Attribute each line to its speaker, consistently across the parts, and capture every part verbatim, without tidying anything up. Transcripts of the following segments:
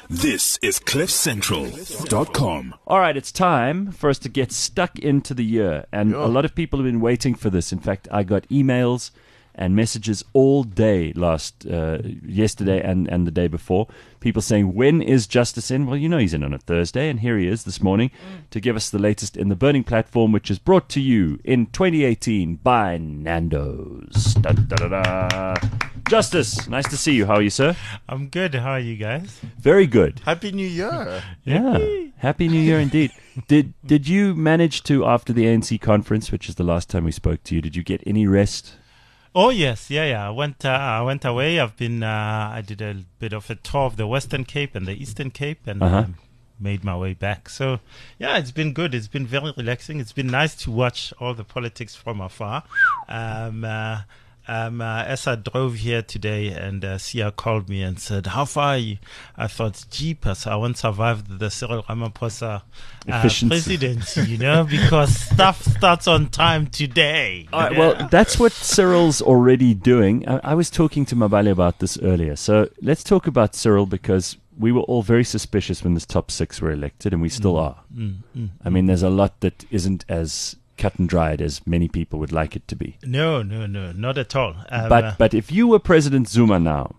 Speaker 1: This is cliff central dot com.
Speaker 2: All right, it's time for us to get stuck into the year. And
Speaker 3: Yeah.
Speaker 2: a lot of people have been waiting for this. In fact, I got emails and messages all day last, uh, yesterday and, and the day before. People saying, when is Justice in? Well, you know he's in on a Thursday, and here he is this morning to give us the latest in the Burning Platform, which is brought to you in twenty eighteen by Nando's. Da, da, da, da. Justice, nice to see you. How are you, sir?
Speaker 4: I'm good. How are you guys?
Speaker 2: Very good.
Speaker 3: Happy New Year.
Speaker 2: Yeah. Happy New Year indeed. Did did you manage to, after the A N C conference, which is the last time we spoke to you, did you get any rest?
Speaker 4: Oh yes, yeah, yeah. I went, uh, I went away. I've been, uh, I did a bit of a tour of the Western Cape and the Eastern Cape, and
Speaker 2: Uh-huh.
Speaker 4: um, made my way back. So, yeah, it's been good. It's been very relaxing. It's been nice to watch all the politics from afar. Um, uh, Um, uh, as I drove here today, and uh, Sia called me and said, "How far are you?" I thought, "Jeepers, I won't survive the Cyril Ramaphosa uh,
Speaker 2: Efficiency.
Speaker 4: presidency, you know, because stuff starts on time today."
Speaker 2: All right, well, that's what Cyril's already doing. I, I was talking to Mabale about this earlier. So let's talk about Cyril, because we were all very suspicious when this top six were elected, and we still
Speaker 4: Mm,
Speaker 2: are.
Speaker 4: mm, mm,
Speaker 2: I mean, there's a lot that isn't as cut and dried as many people would like it to be.
Speaker 4: No, no, no, not at all. Um,
Speaker 2: But
Speaker 4: uh,
Speaker 2: but if you were President Zuma now,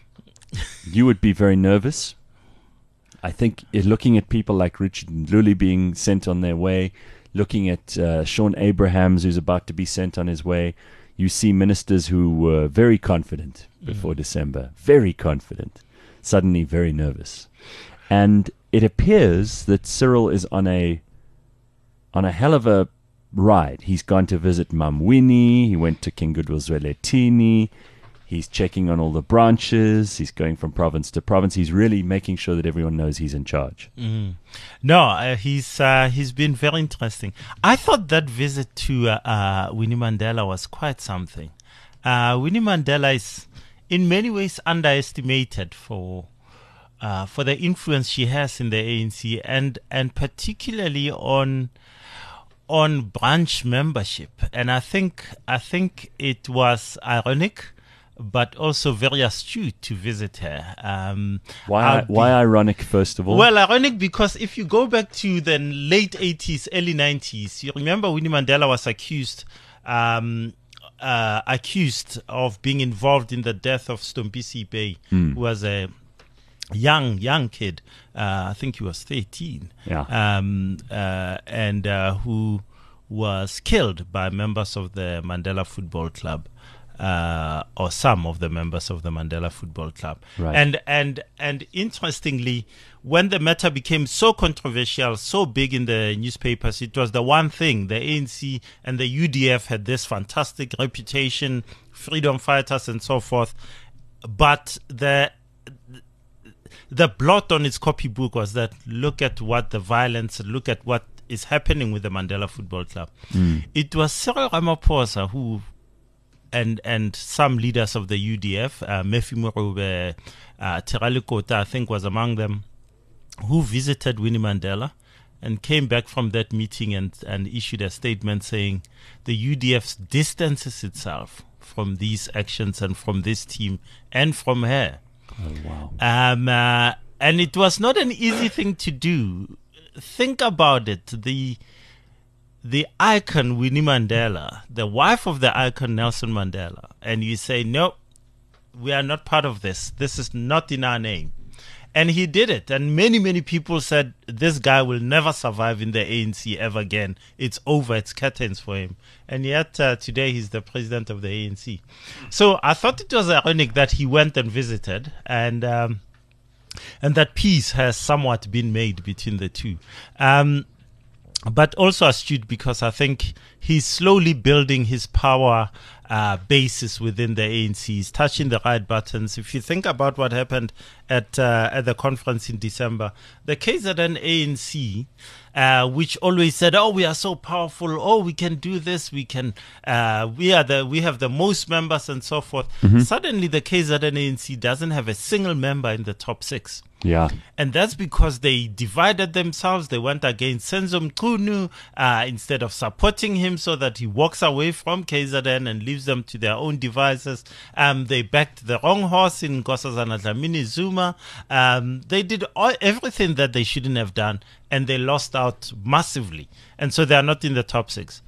Speaker 2: you would be very nervous. I think uh, looking at people like Richard Ndluli being sent on their way, looking at uh, Sean Abrahams, who's about to be sent on his way, you see ministers who were very confident before
Speaker 4: Mm.
Speaker 2: December, very confident, suddenly very nervous. And it appears that Cyril is on a on a hell of a ride. He's gone to visit Mamwini. He went to King Goodwill Zwelithini. He's checking on all the branches. He's going from province to province. He's really making sure that everyone knows he's in charge.
Speaker 4: Mm. No, uh, he's uh, he's been very interesting. I thought that visit to uh, uh, Winnie Mandela was quite something. Uh, Winnie Mandela is in many ways underestimated for uh, for the influence she has in the A N C, and and particularly on on branch membership. And I think I think it was ironic, but also very astute to visit her. Um,
Speaker 2: Why
Speaker 4: I'll
Speaker 2: why
Speaker 4: be-
Speaker 2: ironic, first of all?
Speaker 4: Well, ironic because if you go back to the late eighties, early nineties, you remember Winnie Mandela was accused um, uh, accused of being involved in the death of Stompisi Bey,
Speaker 2: Hmm.
Speaker 4: who was a young young kid. Uh, I think he was thirteen.
Speaker 2: Yeah.
Speaker 4: Um, uh, and uh, who was killed by members of the Mandela Football Club. Uh, or some of the members of the Mandela Football Club.
Speaker 2: Right.
Speaker 4: And and and interestingly, when the matter became so controversial, so big in the newspapers, it was the one thing. The A N C and the U D F had this fantastic reputation, freedom fighters and so forth. But the the blot on its copybook was that look at what the violence, look at what is happening with the Mandela Football Club.
Speaker 2: Mm.
Speaker 4: It was Cyril Ramaphosa who and and some leaders of the U D F, uh, Mefi Morobe, uh, Terali Kota, I think was among them, who visited Winnie Mandela and came back from that meeting and, and issued a statement saying the U D F distances itself from these actions and from this team and from her.
Speaker 2: Oh, wow.
Speaker 4: Um, uh, and it was not an easy thing to do. Think about it. The the icon Winnie Mandela, the wife of the icon Nelson Mandela, and you say, no, we are not part of this. This is not in our name. And he did it. And many, many people said, this guy will never survive in the A N C ever again. It's over. It's curtains for him. And yet uh, today he's the president of the A N C. So I thought it was ironic that he went and visited, and um, and that peace has somewhat been made between the two. Um, but also astute because I think he's slowly building his power uh, basis within the A N C. He's touching the right buttons. If you think about what happened at uh, at the conference in December, the K Z N A N C, uh, which always said, "Oh, we are so powerful. Oh, we can do this. We can. Uh, we are the. We have the most members and so forth."
Speaker 2: Mm-hmm.
Speaker 4: Suddenly, the K Z N A N C doesn't have a single member in the top six.
Speaker 2: Yeah.
Speaker 4: And that's because they divided themselves. They went against Senzo Mchunu uh, instead of supporting him so that he walks away from K Z N and leaves them to their own devices. Um, they backed the wrong horse in Nkosazana Dlamini Zuma. Um, they did all, everything that they shouldn't have done, and they lost out massively. And so they are not in the top six.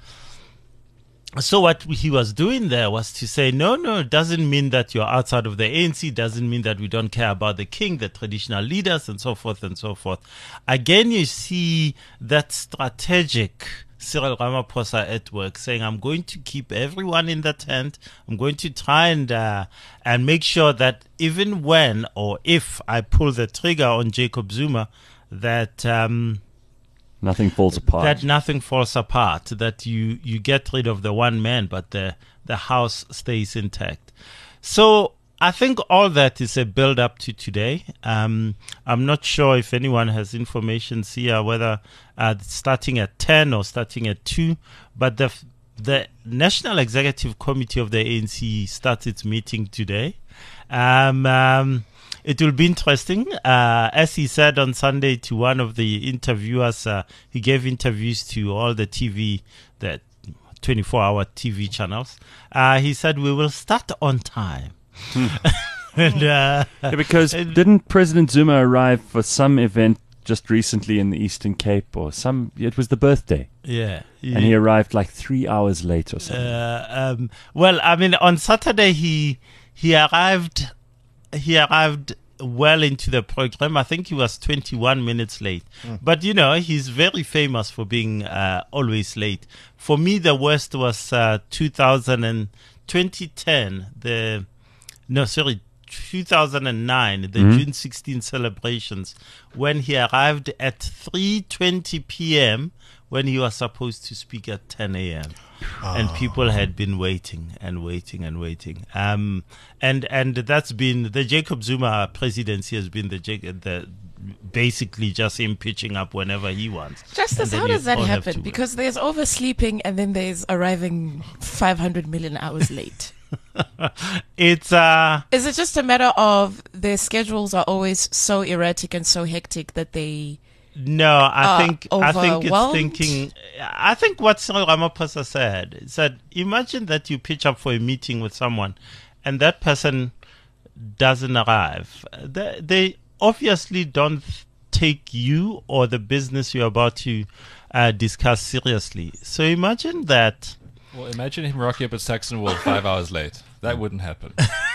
Speaker 4: So what he was doing there was to say, no, no, it doesn't mean that you're outside of the A N C, doesn't mean that we don't care about the king, the traditional leaders, and so forth and so forth. Again, you see that strategic Cyril Ramaphosa at work, saying, I'm going to keep everyone in the tent. I'm going to try and uh, and make sure that even when or if I pull the trigger on Jacob Zuma, that... Um,
Speaker 2: Nothing falls apart.
Speaker 4: That nothing falls apart. That you, you get rid of the one man, but the the house stays intact. So I think all that is a build up to today. Um, I'm not sure if anyone has information here whether uh, starting at ten or starting at two, but the the National Executive Committee of the A N C starts its meeting today. Um, um, It will be interesting. Uh, as he said on Sunday to one of the interviewers, uh, he gave interviews to all the T V, the twenty-four hour T V channels. Uh, he said, we will start on time. and, uh,
Speaker 2: yeah, because didn't President Zuma arrive for some event just recently in the Eastern Cape or some, it was the birthday.
Speaker 4: Yeah.
Speaker 2: And he arrived like three hours late or something.
Speaker 4: Uh, um, well, I mean, on Saturday, he, he arrived... He arrived well into the program. I think he was twenty-one minutes late. Mm. But, you know, he's very famous for being uh, always late. For me, the worst was uh, two thousand and twenty ten. The no, sorry, two thousand nine, the mm-hmm. June sixteenth celebrations, when he arrived at three twenty p.m. when he was supposed to speak at ten a.m. Oh. And people had been waiting and waiting and waiting. Um, and and that's been the Jacob Zuma presidency has been the the basically just him pitching up whenever he wants.
Speaker 3: Justice, how does that happen? Because there's oversleeping and then there's arriving five hundred million hours late.
Speaker 4: It's uh
Speaker 3: is it just a matter of their schedules are always so erratic and so hectic that they
Speaker 4: No, I
Speaker 3: uh,
Speaker 4: think I think it's thinking. I think what Cyril Ramaphosa said is that imagine that you pitch up for a meeting with someone, and that person doesn't arrive. They, they obviously don't take you or the business you're about to uh, discuss seriously. So imagine that.
Speaker 5: Well, imagine him rocking up at Saxon World five hours late. That wouldn't happen.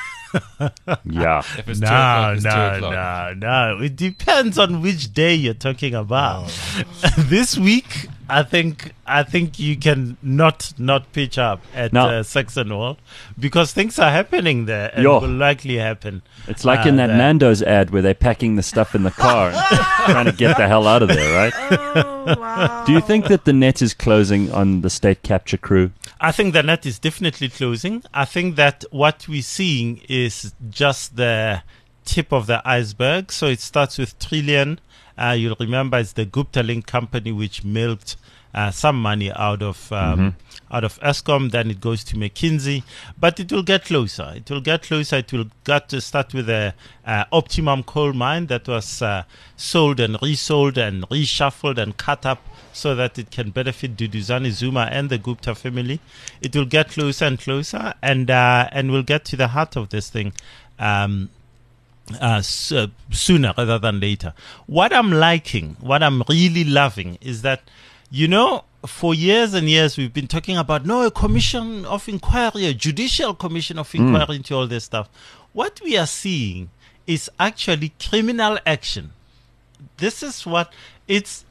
Speaker 2: Yeah.
Speaker 5: If it's
Speaker 4: no,
Speaker 5: two o'clock, it's
Speaker 4: no,
Speaker 5: two o'clock.
Speaker 4: no, no. It depends on which day you're talking about. Oh. This week, I think I think you can not not pitch up at
Speaker 2: no.
Speaker 4: uh, Saxon Hall because things are happening there and
Speaker 2: Yo.
Speaker 4: will likely happen.
Speaker 2: It's like
Speaker 4: uh,
Speaker 2: in that
Speaker 4: there.
Speaker 2: Nando's ad where they're packing the stuff in the car and trying to get the hell out of there, right?
Speaker 3: Oh, wow.
Speaker 2: Do you think that the net is closing on the state capture crew?
Speaker 4: I think the net is definitely closing. I think that what we're seeing is just the tip of the iceberg. So it starts with Trillian. Uh, you'll remember it's the Gupta Link company which milked uh, some money out of um, mm-hmm. out of Eskom. Then it goes to McKinsey, but it will get closer. It will get closer. It will get to start with a uh, Optimum coal mine that was uh, sold and resold and reshuffled and cut up so that it can benefit Duduzane Zuma and the Gupta family. It will get closer and closer, and uh, and we'll get to the heart of this thing. Um, Uh, so, sooner rather than later. What I'm liking, what I'm really loving is that, you know, for years and years we've been talking about, no, a commission of inquiry, a judicial commission of inquiry mm. into all this stuff. What we are seeing is actually criminal action. This is what it's...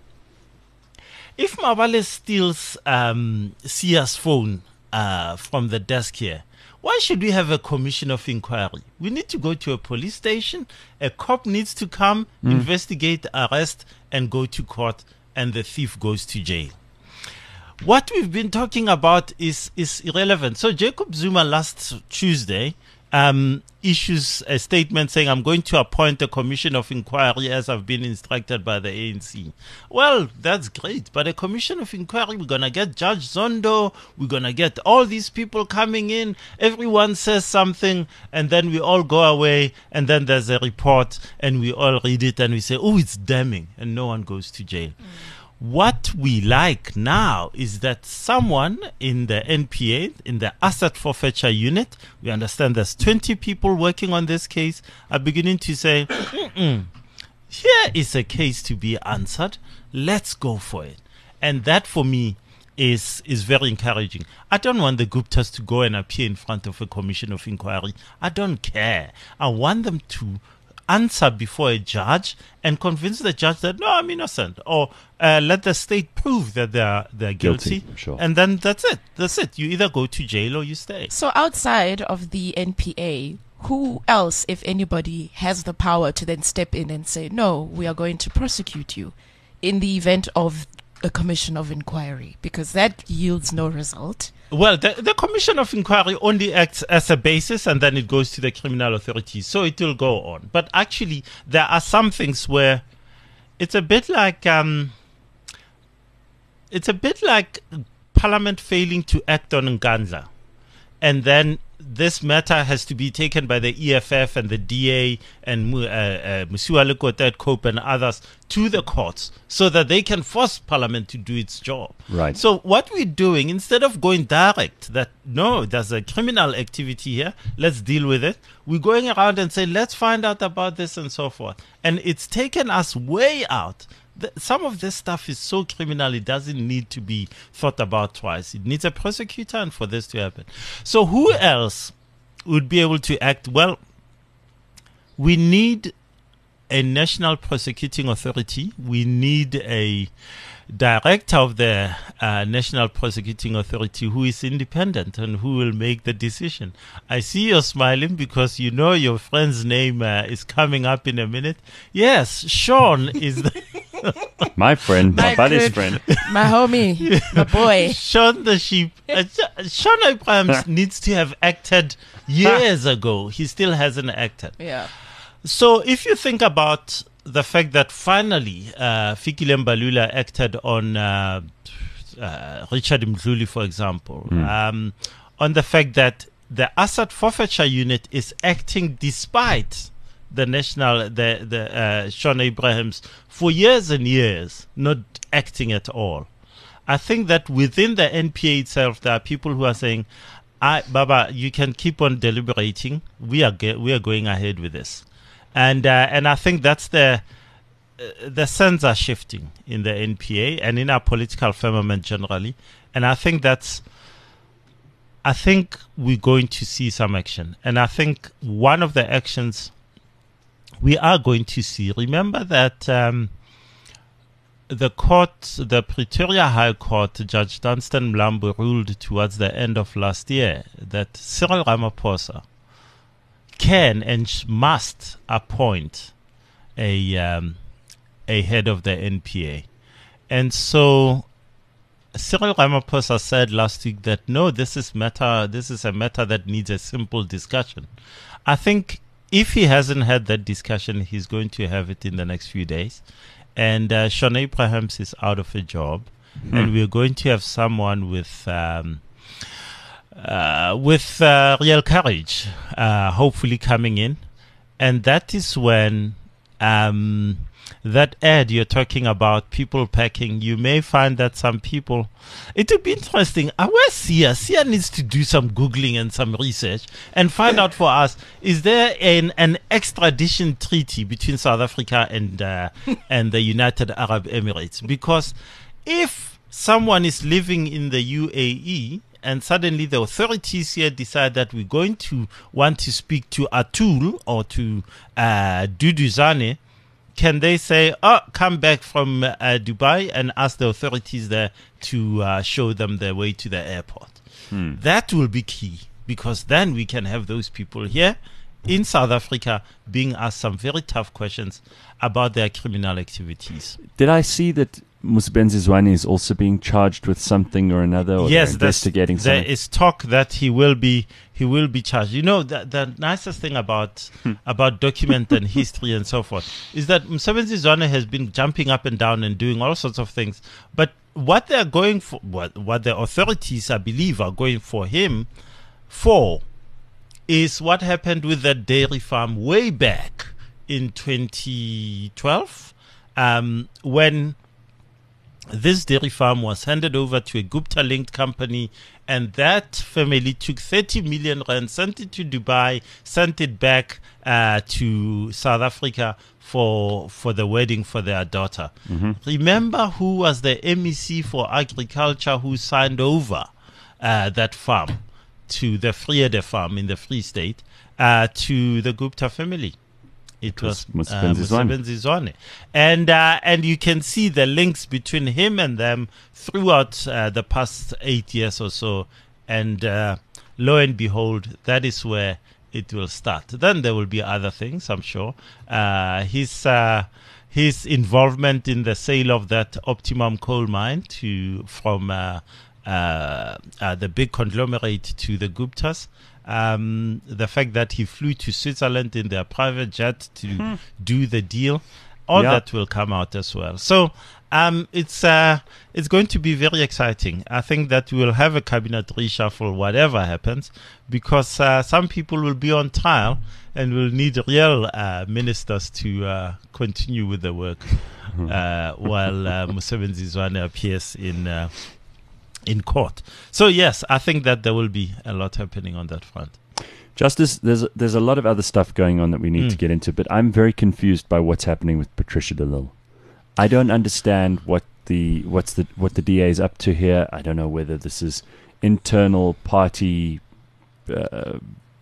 Speaker 4: If Mabale steals um, Sia's phone uh, from the desk here, why should we have a commission of inquiry? We need to go to a police station. A cop needs to come, mm. investigate, arrest, and go to court, and the thief goes to jail. What we've been talking about is, is irrelevant. So Jacob Zuma last Tuesday um, issues a statement saying, I'm going to appoint a commission of inquiry as I've been instructed by the A N C. Well, that's great. But a commission of inquiry, we're going to get Judge Zondo. We're going to get all these people coming in. Everyone says something, and then we all go away, and then there's a report, and we all read it, and we say, oh, it's damning, and no one goes to jail. Mm. What we like now is that someone in the N P A, in the asset forfeiture unit, we understand there's twenty people working on this case, are beginning to say, Mm-mm, here is a case to be answered. Let's go for it. And that for me is is very encouraging. I don't want the Guptas to go and appear in front of a commission of inquiry. I don't care. I want them to answer before a judge and convince the judge that, no, I'm innocent, or uh, let the state prove that they're they're guilty,
Speaker 2: guilty sure.
Speaker 4: And then that's it. That's it. You either go to jail or you stay.
Speaker 3: So outside of the N P A, who else, if anybody, has the power to then step in and say, no, we are going to prosecute you in the event of a commission of inquiry? Because that yields no result.
Speaker 4: Well, the, the commission of inquiry only acts as a basis, and then it goes to the criminal authorities. So it will go on. But actually, there are some things where it's a bit like um, it's a bit like Parliament failing to act on Nkandla, and then this matter has to be taken by the E F F and the D A and uh, uh, Musiwa Lekota, Cope and others to the courts so that they can force Parliament to do its job.
Speaker 2: Right.
Speaker 4: So what we're doing, instead of going direct, that no, there's a criminal activity here, let's deal with it, we're going around and say, let's find out about this and so forth. And it's taken us way out. The, some of this stuff is so criminal, it doesn't need to be thought about twice. It needs a prosecutor and for this to happen. So who else would be able to act? Well, we need a national prosecuting authority. We need a director of the uh, National Prosecuting Authority who is independent and who will make the decision. I see you're smiling because you know your friend's name uh, is coming up in a minute. Yes, Sean is the
Speaker 2: my friend, my, my buddy's good, friend,
Speaker 3: my homie, my boy.
Speaker 4: Sean the sheep. Uh, Sean Abrahams needs to have acted years ago. He still hasn't acted.
Speaker 3: Yeah.
Speaker 4: So if you think about the fact that finally uh, Fikile Mbalula acted on uh, uh, Richard Mdluli, for example, mm. um, on the fact that the asset forfeiture unit is acting despite the national, the the uh, Sean Abrahams for years and years not acting at all. I think that within the N P A itself, there are people who are saying, I, Baba, you can keep on deliberating. We are ge- we are going ahead with this. And uh, and I think that's the uh, the sands are shifting in the N P A and in our political firmament generally. And I think that's I think we're going to see some action. And I think one of the actions we are going to see. Remember that um, the court, the Pretoria High Court, Judge Dunstan Mlambo ruled towards the end of last year that Cyril Ramaphosa can and sh- must appoint a um, a head of the N P A. And so Cyril Ramaphosa said last week that no, this is matter this is a matter that needs a simple discussion. I think if he hasn't had that discussion, he's going to have it in the next few days. And uh, Sean Abrahams is out of a job, mm. and we're going to have someone with um, uh, with uh, real courage, uh, hopefully coming in. And that is when um, that ad you're talking about, people packing, you may find that some people, it would be interesting. Uh, where's Sia? Sia needs to do some Googling and some research and find out for us, is there an, an extradition treaty between South Africa and uh, and the United Arab Emirates? Because if someone is living in the U A E and suddenly the authorities here decide that we're going to want to speak to Atul or to uh, Dudu Zane, can they say, oh, come back from uh, Dubai and ask the authorities there to uh, show them their way to the airport? Hmm. That will be key, because then we can have those people here in South Africa being asked some very tough questions about their criminal activities.
Speaker 2: Did I see that Musebenzi Zwane is also being charged with something or another, or
Speaker 4: yes,
Speaker 2: they're investigating
Speaker 4: there
Speaker 2: something.
Speaker 4: is talk that he will be he will be charged. You know, the, the nicest thing about about document and history and so forth is that Msebenzi Zwane has been jumping up and down and doing all sorts of things. But what they're going for, what what the authorities, I believe, are going for him for, is what happened with that dairy farm way back in twenty twelve, um, when this dairy farm was handed over to a Gupta-linked company, and that family took thirty million rand, sent it to Dubai, sent it back uh, to South Africa for for the wedding for their daughter. Mm-hmm. Remember who was the M E C for agriculture who signed over uh, that farm to the Vrede farm in the Free State uh, to the Gupta family? It was Musebenzi Zwane. And, uh, and you can see the links between him and them throughout uh, the past eight years or so. And uh, lo and behold, that is where it will start. Then there will be other things, I'm sure. Uh, his, uh, his involvement in the sale of that Optimum coal mine to from uh, uh, uh, the big conglomerate to the Guptas. Um, the fact that he flew to Switzerland in their private jet to hmm. do the deal, all
Speaker 2: yeah.
Speaker 4: that will come out as well. So um, it's uh, it's going to be very exciting. I think that we will have a cabinet reshuffle, whatever happens, because uh, some people will be on trial and will need real uh, ministers to uh, continue with the work uh, while uh, Musebenzi Zwane appears in. Uh, in court. So yes, I think that there will be a lot happening on that front.
Speaker 2: Justice, there's there's a lot of other stuff going on that we need mm. to get into, but I'm very confused by what's happening with Patricia de Lille. I don't understand what the what's the what the D A is up to here. I don't know whether this is internal party uh,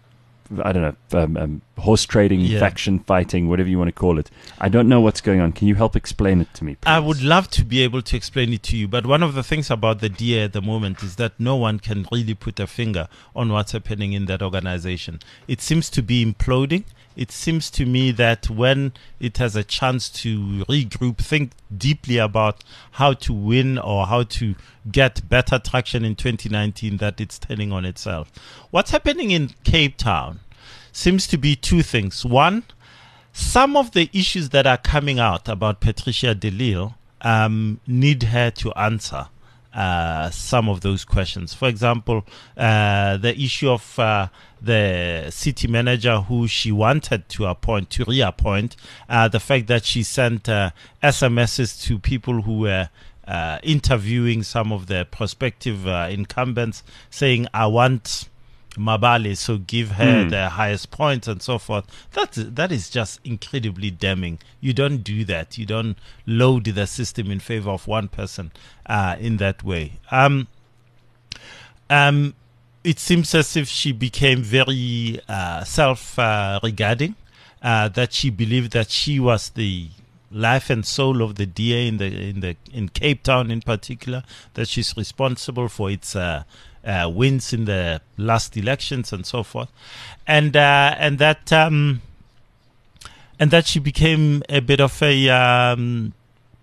Speaker 2: I don't know, um, um, horse trading, yeah. faction fighting, whatever you want to call it. I don't know what's going on. Can you help explain it to me, please?
Speaker 4: I would love to be able to explain it to you, but one of the things about the D A at the moment is that no one can really put a finger on what's happening in that organization. It seems to be imploding. It seems to me that when it has a chance to regroup, think deeply about how to win or how to get better traction in twenty nineteen, that it's turning on itself. What's happening in Cape Town seems to be two things. One, some of the issues that are coming out about Patricia de Lille um, need her to answer uh, some of those questions. For example, uh, the issue of uh, the city manager who she wanted to appoint, to reappoint, uh, the fact that she sent uh, S M Ses to people who were uh, interviewing some of the prospective uh, incumbents saying, I want Mabale, so give her mm. the highest points and so forth. That, that is just incredibly damning. You don't do that. You don't load the system in favor of one person uh, in that way. Um, um, it seems as if she became very uh, self-regarding, uh, uh, that she believed that she was the life and soul of the D A in the in the in Cape Town in particular, that she's responsible for its uh, uh, wins in the last elections and so forth, and uh, and that um, and that she became a bit of a um,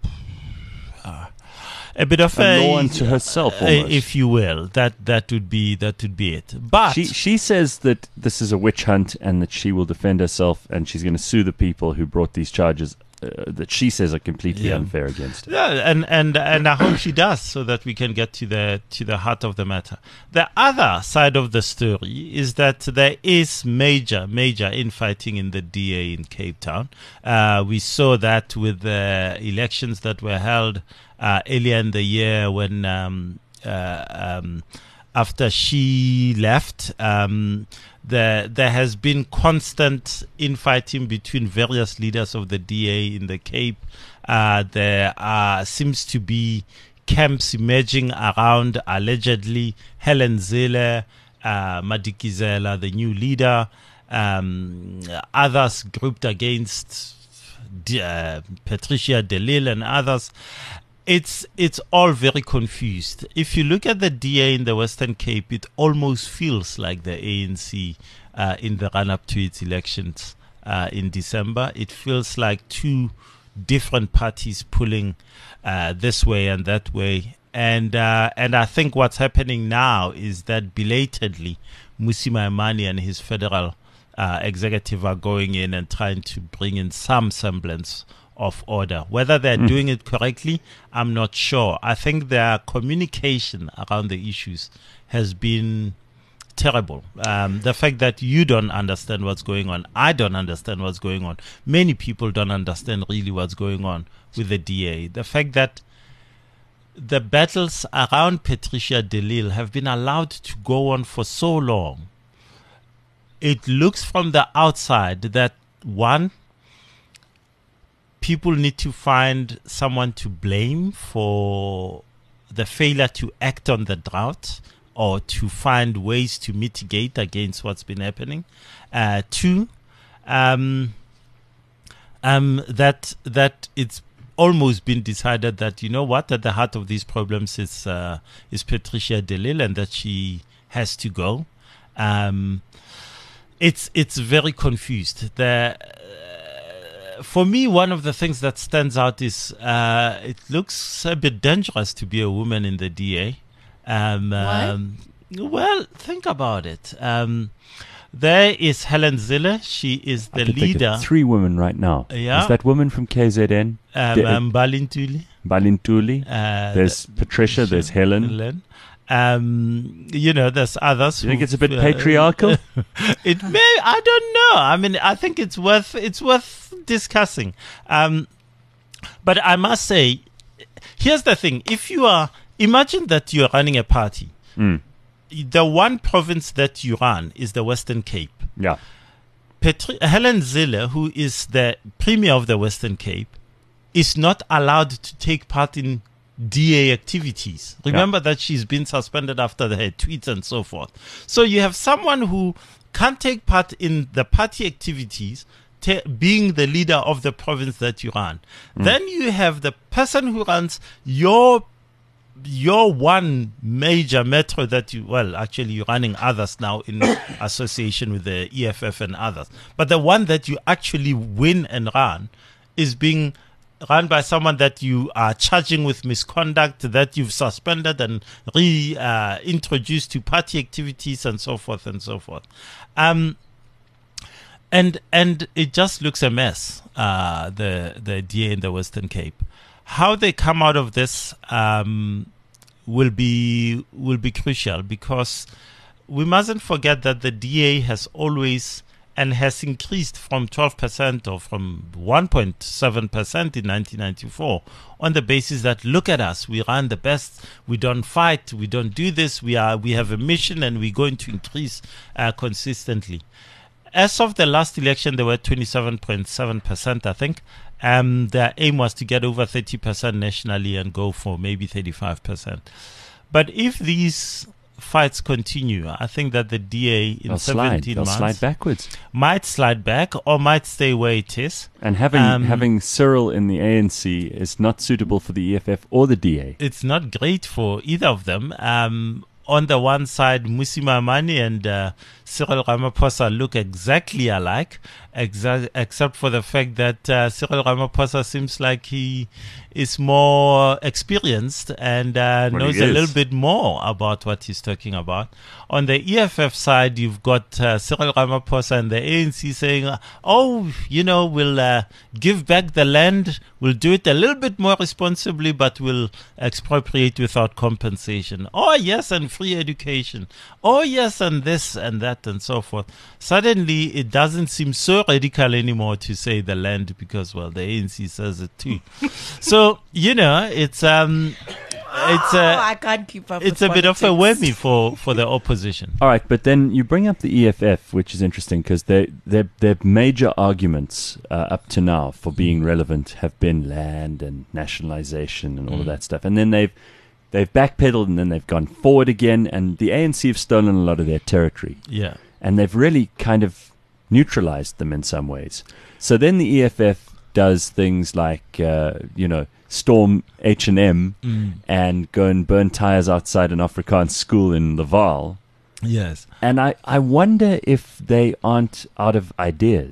Speaker 4: uh, a bit of
Speaker 2: a,
Speaker 4: a
Speaker 2: law unto herself,
Speaker 4: a, if you will. That that would be that would be it. But
Speaker 2: she she says that this is a witch hunt and that she will defend herself and she's going to sue the people who brought these charges. Uh, that she says are completely
Speaker 4: yeah.
Speaker 2: unfair against her.
Speaker 4: Yeah, and and and I hope she does, so that we can get to the to the heart of the matter. The other side of the story is that there is major major infighting in the D A in Cape Town. Uh, we saw that with the elections that were held uh, earlier in the year when um, uh, um, after she left. Um, There, there has been constant infighting between various leaders of the D A in the Cape. Uh, there are, seems to be camps emerging around, allegedly, Helen Zille, uh, Madikizela, the new leader, um, others grouped against uh, Patricia de Lille and others. It's it's all very confused. If you look at the D A in the Western Cape, it almost feels like the A N C uh, in the run-up to its elections uh, in December. It feels like two different parties pulling uh, this way and that way. And uh, and I think what's happening now is that belatedly, Mmusi Maimane and his federal uh, executive are going in and trying to bring in some semblance of order. Whether they're mm. doing it correctly, I'm not sure. I think their communication around the issues has been terrible. Um, the fact that you don't understand what's going on, I don't understand what's going on. Many people don't understand really what's going on with the D A. The fact that the battles around Patricia de Lille have been allowed to go on for so long. It looks from the outside that, one, people need to find someone to blame for the failure to act on the drought or to find ways to mitigate against what's been happening. Uh, two, um, um, that that it's almost been decided that, you know what, at the heart of these problems is uh, is Patricia de Lille, and that she has to go. Um, it's it's very confused. The, uh, for me, one of the things that stands out is uh, it looks a bit dangerous to be a woman in the D A. Um, um, well, think about it. Um, there is Helen Zille. She is the
Speaker 2: I can think
Speaker 4: leader.
Speaker 2: of three women right now.
Speaker 4: Yeah.
Speaker 2: Is that woman from K Z N?
Speaker 4: Um,
Speaker 2: De-
Speaker 4: um, Balintuli.
Speaker 2: Balintuli.
Speaker 4: Uh,
Speaker 2: there's Patricia. There's Helen.
Speaker 4: Helen. Um, you know, there's others.
Speaker 2: You think
Speaker 4: who've,
Speaker 2: it's a bit
Speaker 4: uh,
Speaker 2: patriarchal?
Speaker 4: It may. I don't know. I mean, I think it's worth it's worth discussing. Um, but I must say, here's the thing: if you are, imagine that you're running a party.
Speaker 2: Mm.
Speaker 4: The one province that you run is the Western Cape.
Speaker 2: Yeah.
Speaker 4: Petri- Helen Zille, who is the premier of the Western Cape, is not allowed to take part in D A activities. Remember yeah. that she's been suspended after her tweets and so forth. So you have someone who can't take part in the party activities, te- being the leader of the province that you run. Mm. Then you have the person who runs your your one major metro that you, well, actually you're running others now in association with the E F F and others. But the one that you actually win and run is being run by someone that you are charging with misconduct, that you've suspended and re-introduced uh, to party activities and so forth and so forth. Um, and and it just looks a mess, uh, the, the D A in the Western Cape. How they come out of this um, will be will be crucial, because we mustn't forget that the D A has always and has increased from twelve percent or from one point seven percent in nineteen ninety-four on the basis that, look at us, we run the best, we don't fight, we don't do this, we are we have a mission and we're going to increase uh, consistently. As of the last election, they were twenty-seven point seven percent, I think. Um, their aim was to get over thirty percent nationally and go for maybe thirty-five percent. But if these fights continue, I think that the D A in
Speaker 2: They'll
Speaker 4: seventeen
Speaker 2: slide.
Speaker 4: months
Speaker 2: They'll slide backwards.
Speaker 4: might slide back or might stay where it is.
Speaker 2: And having
Speaker 4: Um,
Speaker 2: having Cyril in the A N C is not suitable for the E F F or the D A.
Speaker 4: It's not great for either of them. Um, on the one side, Mmusi Maimane and uh, Cyril Ramaphosa look exactly alike, exa- except for the fact that uh, Cyril Ramaphosa seems like he is more experienced and uh,
Speaker 2: Well,
Speaker 4: knows
Speaker 2: he
Speaker 4: a
Speaker 2: is.
Speaker 4: little bit more about what he's talking about. On the E F F side, you've got uh, Cyril Ramaphosa and the A N C saying, uh, oh, you know, we'll uh, give back the land, we'll do it a little bit more responsibly, but we'll expropriate without compensation. Oh, yes, and free education. Oh, yes, and this and that and so forth. Suddenly, it doesn't seem so radical anymore to say the land because, well, the A N C says it too. So, you know, it's um, it's
Speaker 3: Oh,
Speaker 4: a
Speaker 3: I can't keep up.
Speaker 4: it's
Speaker 3: with
Speaker 4: a bit of a
Speaker 3: politics.
Speaker 4: whammy for, for the opposition.
Speaker 2: All right, but then you bring up the E F F, which is interesting because their their their major arguments uh, up to now for being relevant have been land and nationalization and all of
Speaker 4: Mm.
Speaker 2: that stuff, and then they've they've backpedaled and then they've gone forward again, and the A N C have stolen a lot of their territory,
Speaker 4: Yeah.
Speaker 2: and they've really kind of neutralized them in some ways. So then the E F F does things like uh, you know storm H and M
Speaker 4: Mm.
Speaker 2: and go and burn tires outside an Afrikaans school in Laval.
Speaker 4: Yes.
Speaker 2: And I, I wonder if they aren't out of ideas.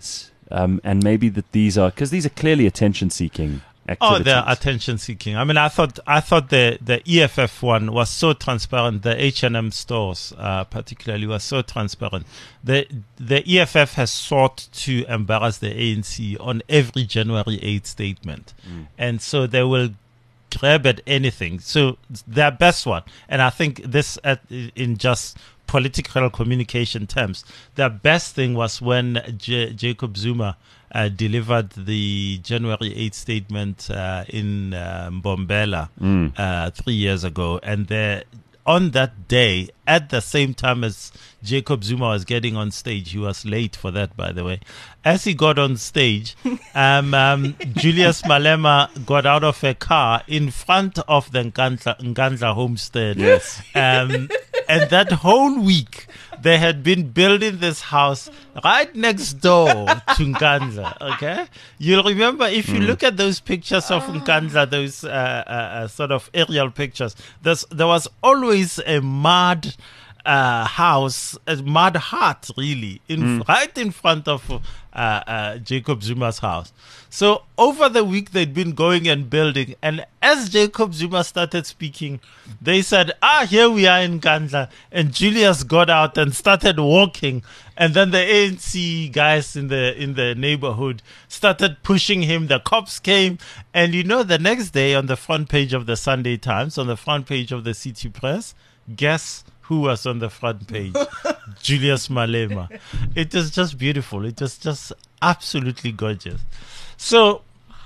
Speaker 2: um, and maybe that these are because these are clearly attention-seeking activities.
Speaker 4: Oh, they're attention seeking. I mean, I thought I thought the the E F F one was so transparent. The H and M stores, uh, particularly, was so transparent. The the E F F has sought to embarrass the A N C on every January eighth statement, mm. and so they will grab at anything. So their best one, and I think this at, in just political communication terms, their best thing was when J- Jacob Zuma Uh, delivered the January eighth statement uh, in uh, Mbombela
Speaker 2: mm.
Speaker 4: uh, three years ago. And the, on that day, at the same time as Jacob Zuma was getting on stage, he was late for that, by the way. As he got on stage, um, um, Julius Malema got out of a car in front of the Nkandla, Nkandla homestead.
Speaker 2: Yes.
Speaker 4: Um, and that whole week, they had been building this house right next door to Nkandla, okay? You'll remember, if you mm. look at those pictures of Nkandla, those uh, uh, uh, sort of aerial pictures, there's, there was always a mud uh, house, a mud hut, really, in mm. right in front of uh, uh, Jacob Zuma's house. So over the week, they'd been going and building. And as Jacob Zuma started speaking, they said, ah, here we are in Nkandla. And Julius got out and started walking. And then the A N C guys in the in the neighborhood started pushing him. The cops came. And you know, the next day on the front page of the Sunday Times, on the front page of the City Press, guess who was on the front page? Julius Malema. It was just beautiful. It was just absolutely gorgeous. So,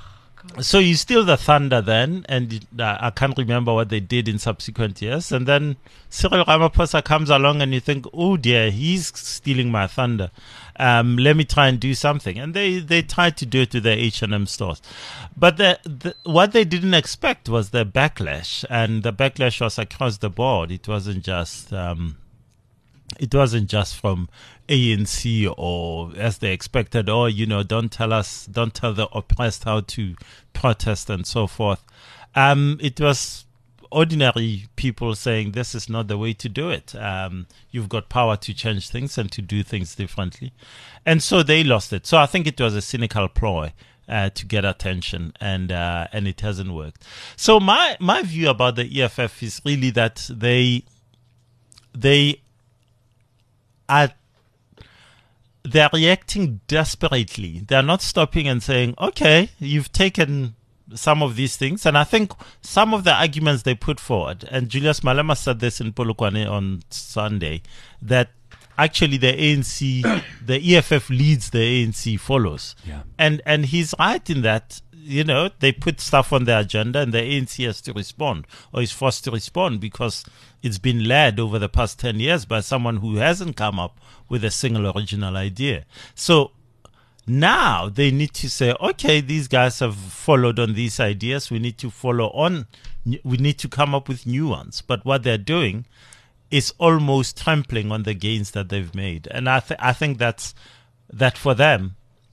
Speaker 4: so you steal the thunder then, and uh, I can't remember what they did in subsequent years. And then Cyril Ramaphosa comes along, and you think, oh dear, he's stealing my thunder. Um, let me try and do something. And they, they tried to do it to the H and M stores. But the, the, what they didn't expect was the backlash, and the backlash was across the board. It wasn't just... Um, It wasn't just from A N C or as they expected, or, you know, don't tell us, don't tell the oppressed how to protest and so forth. Um, it was ordinary people saying this is not the way to do it. Um, you've got power to change things and to do things differently. And so they lost it. So I think it was a cynical ploy uh, to get attention, and uh, and it hasn't worked. So my, my view about the E F F is really that they they are they're reacting desperately. They're not stopping and saying, okay, you've taken some of these things. And I think some of the arguments they put forward, and Julius Malema said this in Polokwane on Sunday, that actually the A N C, the E F F leads, the A N C follows.
Speaker 2: Yeah.
Speaker 4: And, and he's right in that. You know, they put stuff on their agenda and the A N C has to respond, or is forced to respond, because it's been led over the past ten years by someone who hasn't come up with a single original idea. So now they need to say, okay, these guys have followed on these ideas. We need to follow on. We need to come up with new ones. But what they're doing is almost trampling on the gains that they've made. And I, th- I think that's that for them.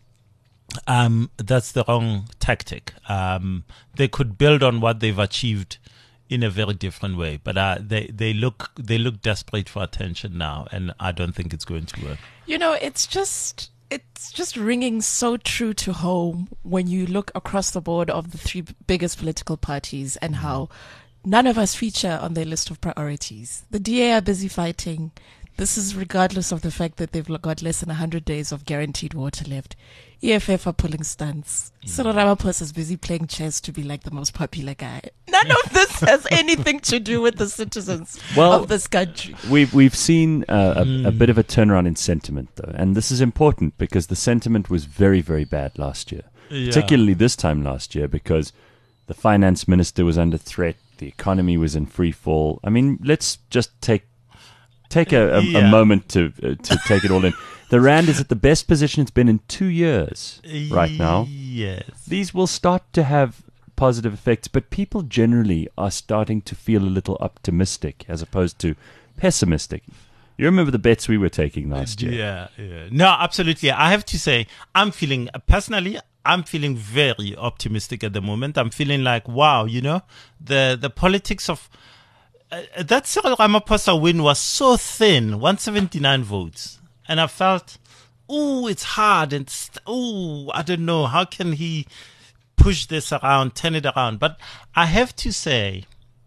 Speaker 4: Um, that's the wrong tactic. Um, they could build on what they've achieved in a very different way, but uh, they they look they look desperate for attention now, and I don't think it's going to work.
Speaker 3: You know, it's just it's just ringing so true to home when you look across the board of the three biggest political parties and how none of us feature on their list of priorities. The D A are busy fighting. This is regardless of the fact that they've got less than one hundred days of guaranteed water left. E F F are pulling stunts. Mm. Cyril Ramaphosa is busy playing chess to be like the most popular guy. None of this has anything to do with the citizens
Speaker 2: well,
Speaker 3: of this country.
Speaker 2: We've, we've seen uh, a,
Speaker 4: mm.
Speaker 2: a bit of a turnaround in sentiment, though. And this is important because the sentiment was very, very bad last year. Yeah. Particularly this time last year, because the finance minister was under threat. The economy was in free fall. I mean, let's just take take a, a, yeah. a moment to uh, to take it all in. The Rand is at the best position it's been in two years right now.
Speaker 4: Yes.
Speaker 2: These will start to have positive effects, but people generally are starting to feel a little optimistic as opposed to pessimistic. You remember the bets we were taking last year?
Speaker 4: Yeah, yeah. No, absolutely. I have to say, I'm feeling, personally, I'm feeling very optimistic at the moment. I'm feeling like, wow, you know, the, the politics of... Uh, that Cyril Ramaphosa win was so thin, one hundred seventy-nine votes. And I felt, oh, it's hard. And st- oh, I don't know. How can he push this around, turn it around? But I have to say,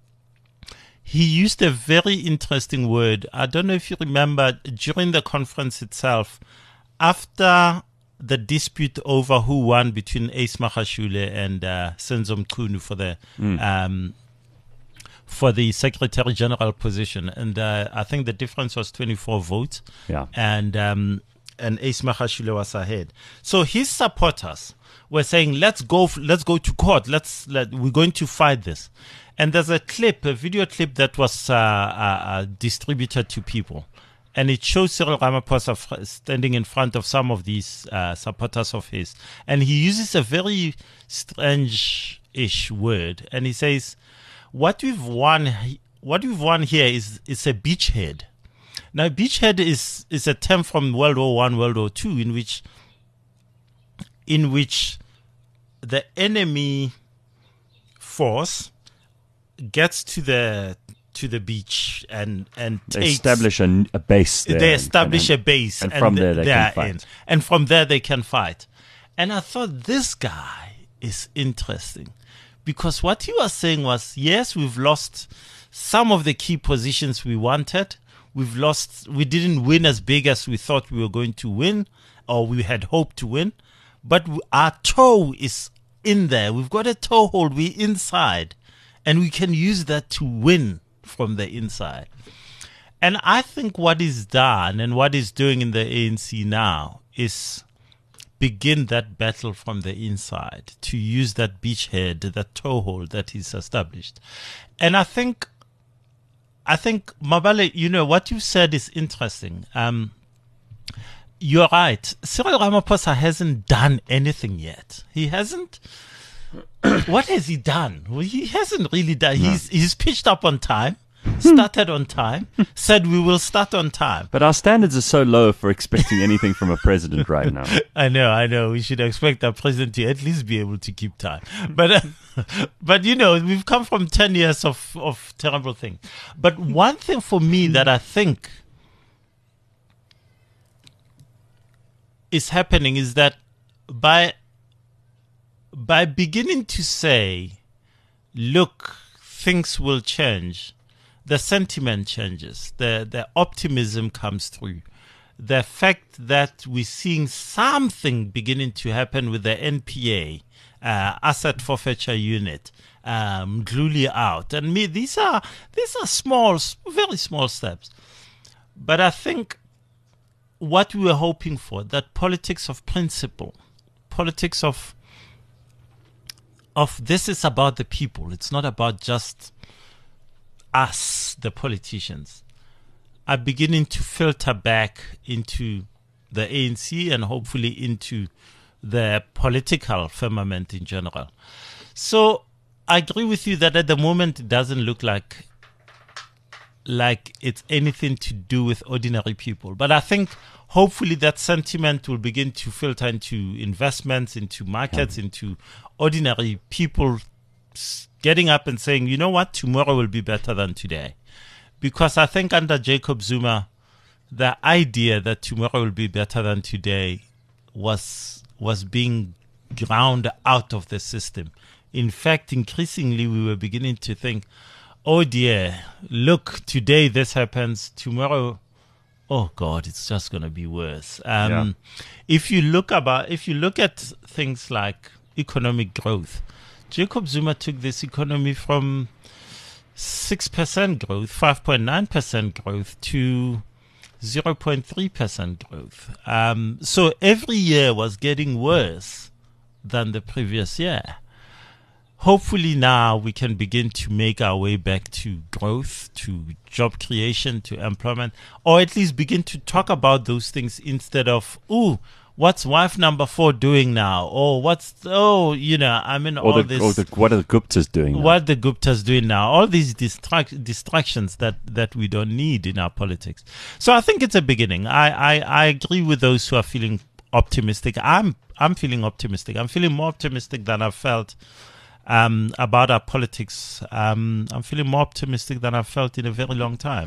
Speaker 4: he used a very interesting word. I don't know if you remember during the conference itself, after the dispute over who won between Ace Magashule and uh, Senzo Mchunu for the mm. um, for the Secretary General position, and uh, I think the difference was twenty-four votes.
Speaker 2: Yeah,
Speaker 4: and um, and Ace Magashule was ahead. So his supporters were saying, "Let's go, f- let's go to court. Let's let we're going to fight this." And there's a clip, a video clip that was uh, uh, uh, distributed to people. And it shows Cyril Ramaphosa f- standing in front of some of these uh, supporters of his. And he uses a very strange-ish word. And he says, what we've won what we've won here is, is a beachhead. Now, beachhead is, is a term from World War One, World War Two, in which in which the enemy force gets to the to the beach and and
Speaker 2: they
Speaker 4: takes,
Speaker 2: establish a, a base there.
Speaker 4: They establish
Speaker 2: and,
Speaker 4: a base,
Speaker 2: and, and from there they can
Speaker 4: in.
Speaker 2: fight.
Speaker 4: And from there they can fight. And I thought this guy is interesting because what he was saying was, yes, we've lost some of the key positions we wanted. We've lost. We didn't win as big as we thought we were going to win, or we had hoped to win. But our toe is in there. We've got a toehold. We're inside. And we can use that to win from the inside. And I think what is done and what is doing in the A N C now is begin that battle from the inside, to use that beachhead, that toehold that is established. And I think, I think, Mabale, you know, what you said is interesting. Um, you're right. Cyril Ramaphosa hasn't done anything yet. He hasn't. What has he done? Well, he hasn't really done. No. He's he's pitched up on time, started on time, said we will start on time.
Speaker 2: But our standards are so low for expecting anything from a president right now.
Speaker 4: I know, I know. We should expect our president to at least be able to keep time. But uh, but you know, we've come from ten years of of terrible things. But one thing for me that I think is happening is that by by beginning to say, look, things will change, the sentiment changes, the, the optimism comes through. The fact that we're seeing something beginning to happen with the N P A, uh, asset forfeiture unit, um, Gluli out. And me, these are, these are small, very small steps. But I think what we were hoping for, that politics of principle, politics of Of this is about the people. It's not about just us, the politicians, are beginning to filter back into the A N C and hopefully into the political firmament in general. So I agree with you that at the moment it doesn't look like like it's anything to do with ordinary people. But I think hopefully that sentiment will begin to filter into investments, into markets, mm. into ordinary people getting up and saying, you know what, tomorrow will be better than today. Because I think under Jacob Zuma, the idea that tomorrow will be better than today was was being ground out of the system. In fact, increasingly we were beginning to think, oh dear, look, today this happens, tomorrow, oh God, it's just going to be worse. Um, yeah. If you look about, if you look at things like economic growth, Jacob Zuma took this economy from six percent growth, five point nine percent growth to zero point three percent growth. Um, so every year was getting worse than the previous year. Hopefully now we can begin to make our way back to growth, to job creation, to employment, or at least begin to talk about those things instead of, ooh, what's wife number four doing now? Or what's, oh, you know, I mean,
Speaker 2: or
Speaker 4: all
Speaker 2: the,
Speaker 4: this.
Speaker 2: Or the, what are the Guptas doing now?
Speaker 4: What the Guptas doing now? All these distract, distractions that, that we don't need in our politics. So I think it's a beginning. I, I, I agree with those who are feeling optimistic. I'm, I'm feeling optimistic. I'm feeling more optimistic than I've felt Um, about our politics. Um, I'm feeling more optimistic than I've felt in a very long time.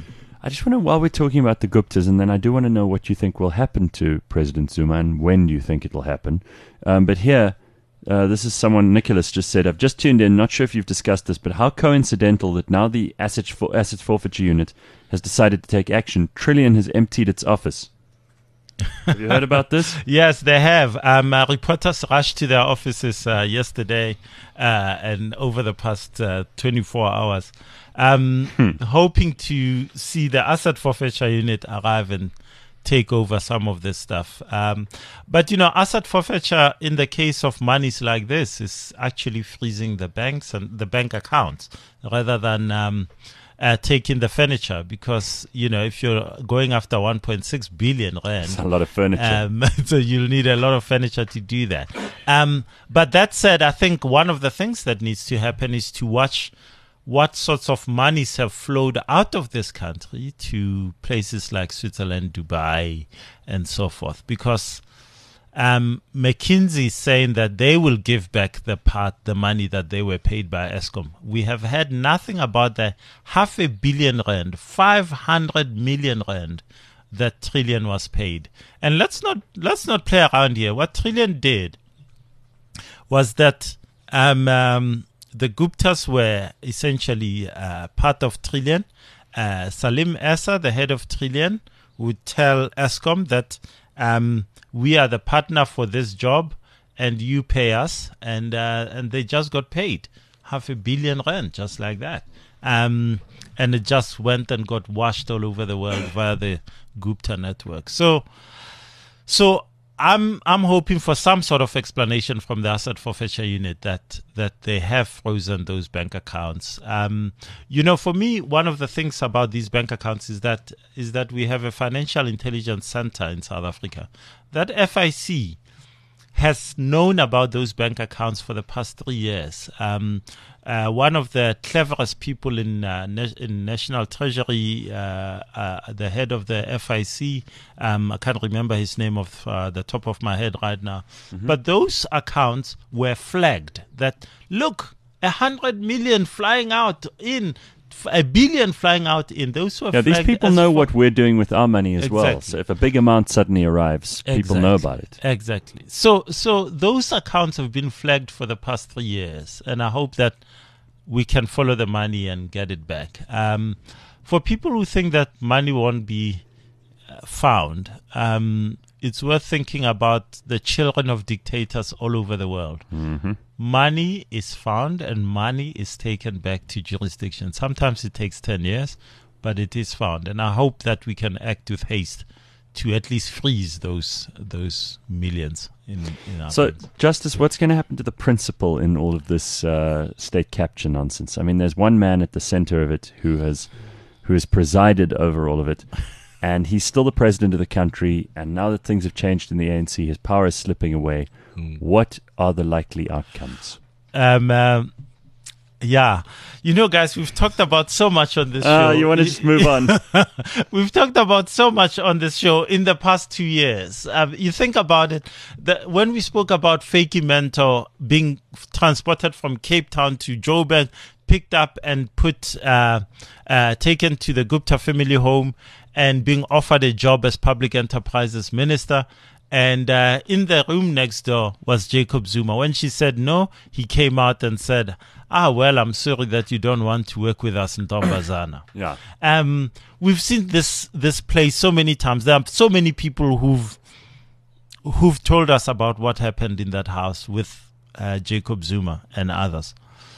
Speaker 2: I just want to, while we're talking about the Guptas, and then I do want to know what you think will happen to President Zuma and when you think it will happen. Um, but here, uh, this is someone, Nicholas just said, I've just tuned in, not sure if you've discussed this, but how coincidental that now the asset for, assets forfeiture unit has decided to take action. Trillian has emptied its office. Have you heard about this?
Speaker 4: Yes, they have. Um, uh, reporters rushed to their offices uh, yesterday uh, and over the past uh, twenty-four hours, um, hmm. hoping to see the asset forfeiture unit arrive and take over some of this stuff. Um, but, you know, asset forfeiture in the case of monies like this is actually freezing the banks and the bank accounts rather than um, uh, taking the furniture, because, you know, if you're going after one point six billion rand,
Speaker 2: it's a lot of furniture.
Speaker 4: Um, so you'll need a lot of furniture to do that. Um, but that said, I think one of the things that needs to happen is to watch what sorts of monies have flowed out of this country to places like Switzerland, Dubai, and so forth. Because um, McKinsey is saying that they will give back the part, the money that they were paid by Eskom. We have heard nothing about the half a billion rand, five hundred million rand that Trillian was paid. And let's not let's not play around here. What Trillian did was that um, um, the Guptas were essentially uh, part of Trillian. Uh, Salim Essa, the head of Trillian, would tell Eskom that um, we are the partner for this job and you pay us. And uh, and they just got paid half a billion rand, just like that. Um, and it just went and got washed all over the world via the Gupta network. So, so I'm I'm hoping for some sort of explanation from the asset forfeiture unit that that they have frozen those bank accounts. Um, you know, for me, one of the things about these bank accounts is that is that we have a financial intelligence center in South Africa. That F I C has known about those bank accounts for the past three years. Um, uh, one of the cleverest people in uh, na- in National Treasury, uh, uh, the head of the F I C, um, I can't remember his name off uh, the top of my head right now, mm-hmm. but those accounts were flagged that, look, a hundred million flying out in, a billion flying out in. Those were
Speaker 2: yeah, these people know
Speaker 4: for-
Speaker 2: what we're doing with our money as
Speaker 4: exactly.
Speaker 2: well. So if a big amount suddenly arrives, people
Speaker 4: exactly.
Speaker 2: know about it.
Speaker 4: Exactly. So, so those accounts have been flagged for the past three years, and I hope that we can follow the money and get it back. Um, for people who think that money won't be uh, found, um, it's worth thinking about the children of dictators all over the world.
Speaker 2: Mm-hmm.
Speaker 4: Money is found and money is taken back to jurisdiction. Sometimes it takes ten years, but it is found. And I hope that we can act with haste to at least freeze those those millions in, in our
Speaker 2: So,
Speaker 4: hands.
Speaker 2: Justice, what's going to happen to the principal in all of this uh, state capture nonsense? I mean, there's one man at the center of it who has who has presided over all of it, and he's still the president of the country, and now that things have changed in the A N C, his power is slipping away. Mm. What are the likely outcomes?
Speaker 4: Um, um, yeah. You know, guys, we've talked about so much on this
Speaker 2: uh,
Speaker 4: show.
Speaker 2: You want to just move on?
Speaker 4: We've talked about so much on this show in the past two years. Um, you think about it, the, when we spoke about Fakey Mentor being transported from Cape Town to Joburg, picked up and put, uh, uh, taken to the Gupta family home and being offered a job as public enterprises minister. And uh, in the room next door was Jacob Zuma. When she said no, he came out and said, ah, well, I'm sorry that you don't want to work with us in Ntombazana.
Speaker 2: Yeah.
Speaker 4: Um, we've seen this this play so many times. There are so many people who've who've told us about what happened in that house with uh, Jacob Zuma and others.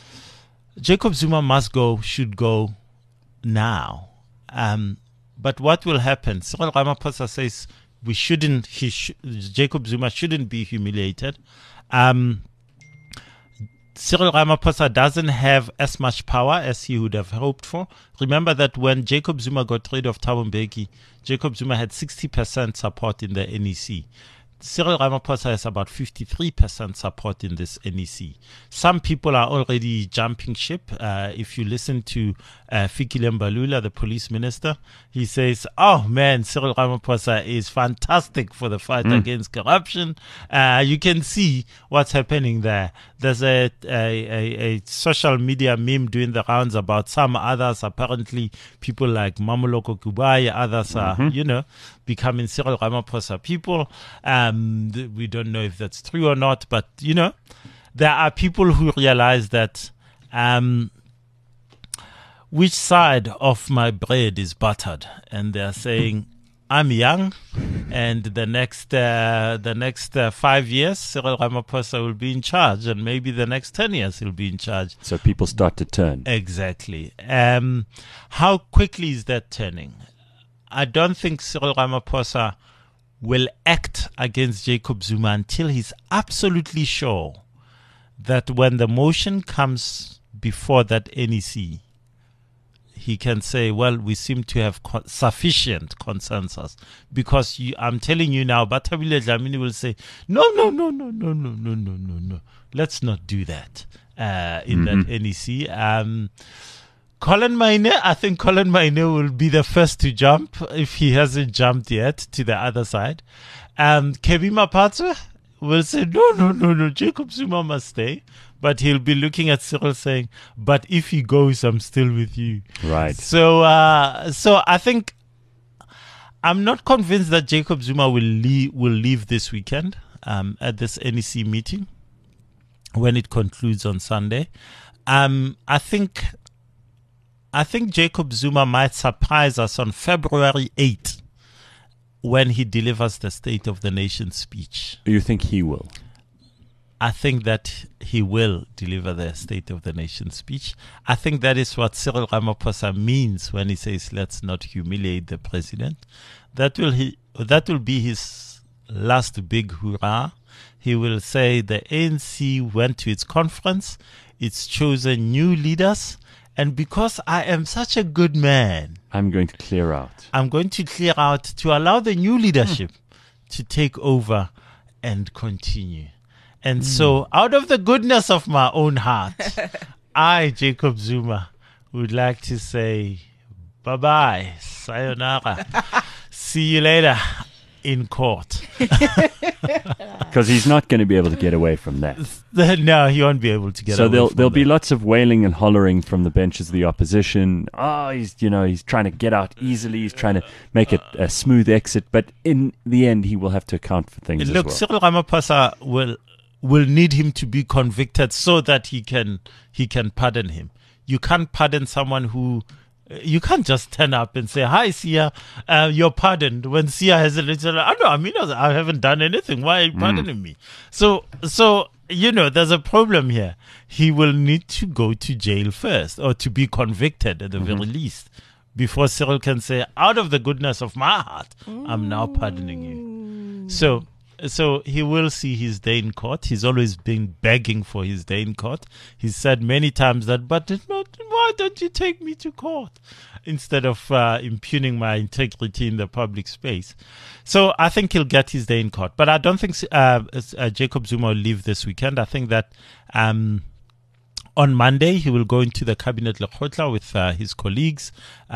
Speaker 4: Jacob Zuma must go, should go now. Um, but what will happen? Cyril Ramaphosa says we shouldn't, he sh- Jacob Zuma shouldn't be humiliated. Um, Cyril Ramaphosa doesn't have as much power as he would have hoped for. Remember that when Jacob Zuma got rid of Thabo Mbeki, Jacob Zuma had sixty percent support in the N E C. Cyril Ramaphosa has about fifty-three percent support in this N E C. Some people are already jumping ship. Uh, if you listen to uh, Fikile Mbalula, the police minister, he says, oh man, Cyril Ramaphosa is fantastic for the fight mm. against corruption. Uh, you can see what's happening there. There's a, a, a, a social media meme doing the rounds about some others, apparently people like Mamoloko Kubai, others are, mm-hmm. you know, becoming Cyril Ramaphosa people. Um, th- we don't know if that's true or not, but, you know, there are people who realize that um, which side of my bread is buttered, and they're saying, I'm young, and the next uh, the next uh, five years, Cyril Ramaphosa will be in charge, and maybe the next ten years he'll be in charge.
Speaker 2: So people start to turn.
Speaker 4: Exactly. Um, how quickly is that turning? I don't think Cyril Ramaphosa will act against Jacob Zuma until he's absolutely sure that when the motion comes before that N E C, he can say, well, we seem to have co- sufficient consensus. Because you, I'm telling you now, Batabile Dlamini will say, no, no, no, no, no, no, no, no, no, no. Let's not do that uh, in mm-hmm. that N E C. Um, Colin Maine, I think Colin Maine will be the first to jump if he hasn't jumped yet to the other side. Um, Kebby Mapatwa will say, no, no, no, no, Jacob Zuma must stay. But he'll be looking at Cyril saying, but if he goes, I'm still with you.
Speaker 2: Right.
Speaker 4: So, uh, so I think I'm not convinced that Jacob Zuma will leave, will leave this weekend um, at this N E C meeting when it concludes on Sunday. Um, I think, I think Jacob Zuma might surprise us on February eighth when he delivers the State of the Nation speech.
Speaker 2: You think he will?
Speaker 4: I think that he will deliver the State of the Nation speech. I think that is what Cyril Ramaphosa means when he says, let's not humiliate the president. That will he, that will be his last big hurrah. He will say the A N C went to its conference, it's chosen new leaders, and because I am such a good man,
Speaker 2: I'm going to clear out.
Speaker 4: I'm going to clear out to allow the new leadership mm. to take over and continue. And mm. so, out of the goodness of my own heart, I, Jacob Zuma, would like to say bye-bye, sayonara, see you later in court.
Speaker 2: Because he's not going to be able to get away from that.
Speaker 4: No, he won't be able to get
Speaker 2: so
Speaker 4: away
Speaker 2: there'll,
Speaker 4: from
Speaker 2: there'll
Speaker 4: that.
Speaker 2: be lots of wailing and hollering from the benches of the opposition. Oh, he's, you know, he's trying to get out easily. He's trying to make it a smooth exit. But in the end, he will have to account for things
Speaker 4: Look,
Speaker 2: as well.
Speaker 4: Cyril Ramaphosa will... will need him to be convicted so that he can he can pardon him. You can't pardon someone who you can't just turn up and say, hi, Sia, uh, you're pardoned. When Sia has a little, I know, I mean, I haven't done anything. Why are you pardoning mm. me? So, so, you know, there's a problem here. He will need to go to jail first or to be convicted at the mm-hmm. very least before Cyril can say, out of the goodness of my heart, mm. I'm now pardoning you. So, So he will see his day in court. He's always been begging for his day in court. He's said many times that, but why don't you take me to court instead of uh, impugning my integrity in the public space? So I think he'll get his day in court. But I don't think uh, uh, Jacob Zuma will leave this weekend. I think that um, on Monday, he will go into the Cabinet Lekgotla with uh, his colleagues.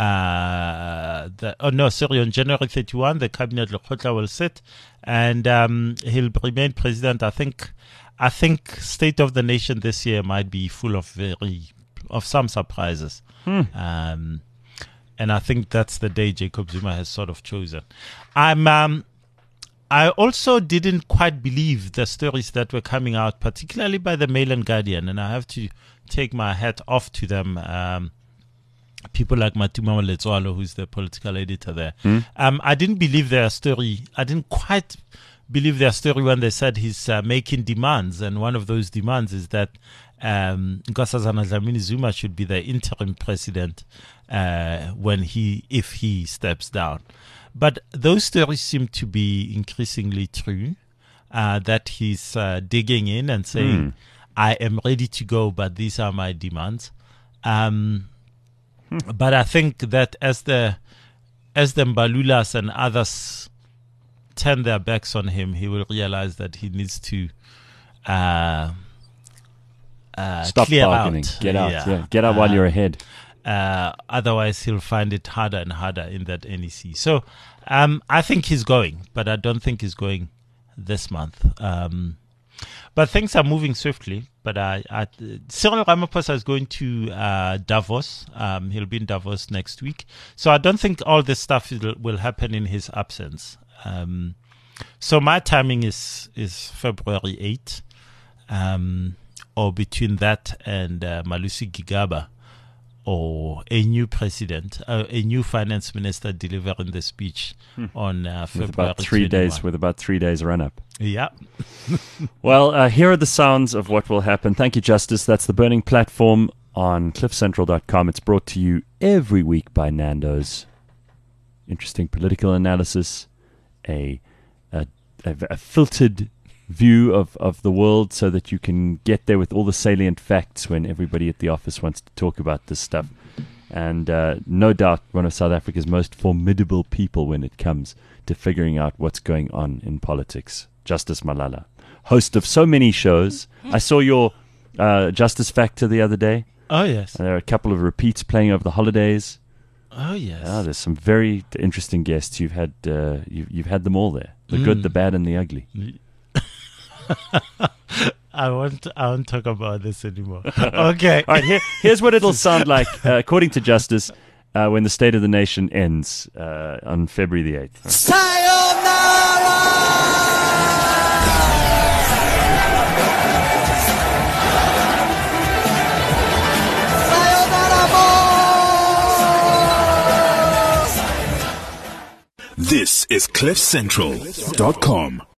Speaker 4: Uh, the, oh, no, sorry, on January thirty-first, the Cabinet Lekgotla will sit and um, he'll remain president. I think I think State of the Nation this year might be full of very of some surprises. Hmm. Um, and I think that's the day Jacob Zuma has sort of chosen. I'm... Um, I also didn't quite believe the stories that were coming out, particularly by the Mail and Guardian, and I have to take my hat off to them. Um, people like Matuma Letswalo, who's the political editor there. Mm. Um, I didn't believe their story. I didn't quite believe their story when they said he's uh, making demands, and one of those demands is that um, Nkosazana Dlamini Zuma should be the interim president uh, when he, if he steps down. But those stories seem to be increasingly true, uh, that he's uh, digging in and saying, mm. I am ready to go, but these are my demands. Um, hmm. But I think that as the as the Mbalulas and others turn their backs on him, he will realize that he needs to uh, uh,
Speaker 2: Stop
Speaker 4: clear
Speaker 2: bargaining.
Speaker 4: out.
Speaker 2: Get out.
Speaker 4: Yeah.
Speaker 2: Yeah. Get out while
Speaker 4: Uh,
Speaker 2: you're ahead.
Speaker 4: Uh, otherwise, he'll find it harder and harder in that N E C. So um, I think he's going, but I don't think he's going this month. Um, but things are moving swiftly. But I, I, Cyril Ramaphosa is going to uh, Davos. Um, he'll be in Davos next week. So I don't think all this stuff will, will happen in his absence. Um, so my timing is, is February eighth, um, or between that and uh, Malusi Gigaba, or a new president, uh, a new finance minister delivering the speech hmm. on uh, February
Speaker 2: with about three
Speaker 4: twenty-first.
Speaker 2: days. With about three days run up.
Speaker 4: Yeah.
Speaker 2: Well, uh, here are the sounds of what will happen. Thank you, Justice. That's the Burning Platform on cliff central dot com. It's brought to you every week by Nando's. Interesting political analysis, a a, a, a filtered view of, of the world so that you can get there with all the salient facts when everybody at the office wants to talk about this stuff. And uh, no doubt one of South Africa's most formidable people when it comes to figuring out what's going on in politics. Justice Malala, host of so many shows. I saw your uh, Justice Factor the other day.
Speaker 4: Oh, yes.
Speaker 2: And there are a couple of repeats playing over the holidays.
Speaker 4: Oh, yes.
Speaker 2: Ah, there's some very interesting guests. You've had uh, you've, you've had them all there. The
Speaker 4: Mm.
Speaker 2: good, the bad, and the ugly.
Speaker 4: I won't. I won't talk about this anymore. Okay.
Speaker 2: All right. Here, here's what it'll sound like, uh, according to Justice, uh, when the State of the Nation ends uh, on February the eighth.
Speaker 1: This is cliff central dot com.